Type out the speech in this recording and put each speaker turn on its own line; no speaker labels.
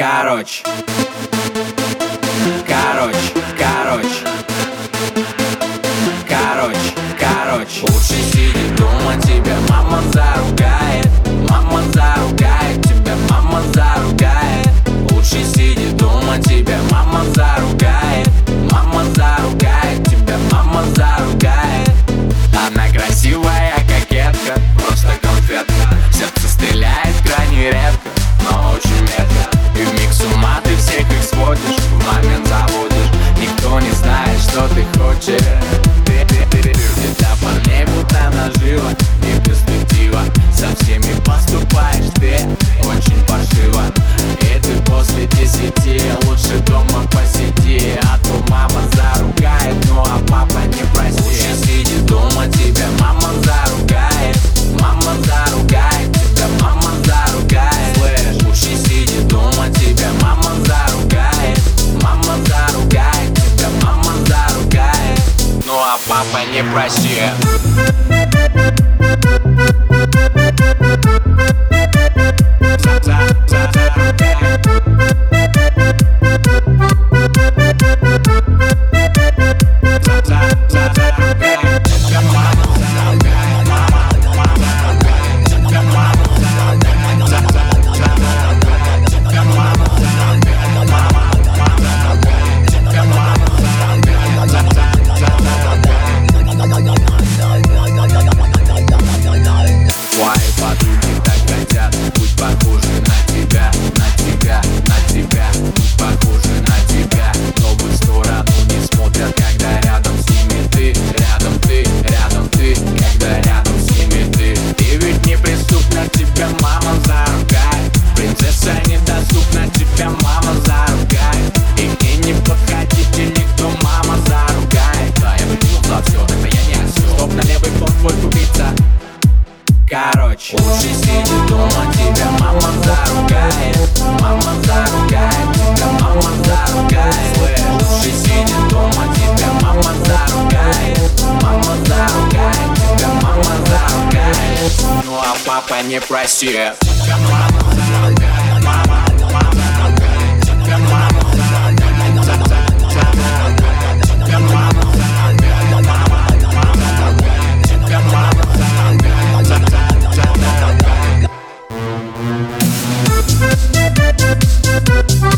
Короче, лучше сиди дома, тебя мама заругает. Мама заругает, тебя мама заругает. Лучше сиди дома, тебя мама заругает. Мама заругает, тебя мама заругает. Она красивая кокетка, просто конфетка. Сердце стреляет крайне редко, но очень метко. И вмиг с ума ты всех их сводишь, в момент заводишь. Никто не знает, что ты хочешь. Для парней будто наживо и перспектива. Со всеми поступаешь ты очень паршиво. И ты после 10 лучше дома посиди, а то мама заругает, ну а папа не простит. Лучше сиди дома, тебя мама заругает. Мама заругает, тебя мама заругает. Слышь, лучше сиди дома, тебя мама заругает. Мама заругает, тебя мама заругает, ну а папа не простит. Подруги так хотят быть похожи на тебя, на тебя, на тебя, быть похожи на тебя, но в их сторону не смотрят, когда рядом с ними ты, рядом ты, рядом ты, когда рядом с ними ты. И ведь неприступна, тебя мама заругает. Принцесса недоступна, тебя мама заругает. И мне не подходите никто, мама заругает. Да, я выкинул за все, тогда я не осел. Стоп, на левый фон твой купиться. Короче, лучше сиди дома, тебя мама заругает. Мама заругает, тебя мама заругает. Лучше сиди дома, тебя мама заругает. Мама заругает, тебя мама заругает, ну а папа не простит. Тебя мама заругает, мама, мама заругает. Тебя мама заругает, тебя мама заругает, мама, мама заругает. Тебя мама заругает.